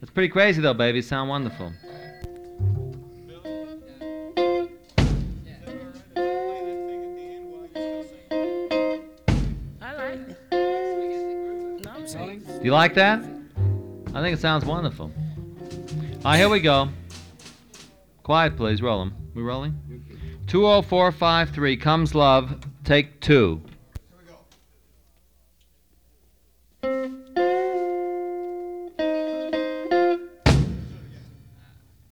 It's pretty crazy though, baby. You sound wonderful. I like it. No, I'm saying. Do you like that? I think it sounds wonderful. All right, here we go. Quiet, please. Roll 'em. We rolling? 20453. Comes Love. Take 2.